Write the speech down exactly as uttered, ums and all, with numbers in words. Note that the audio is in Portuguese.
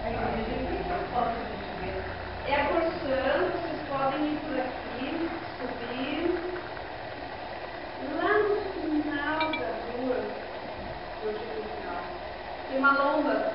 É a Corsã, vocês podem ir por aqui, subir. Lá no final da rua, eu digo final, tem uma lomba.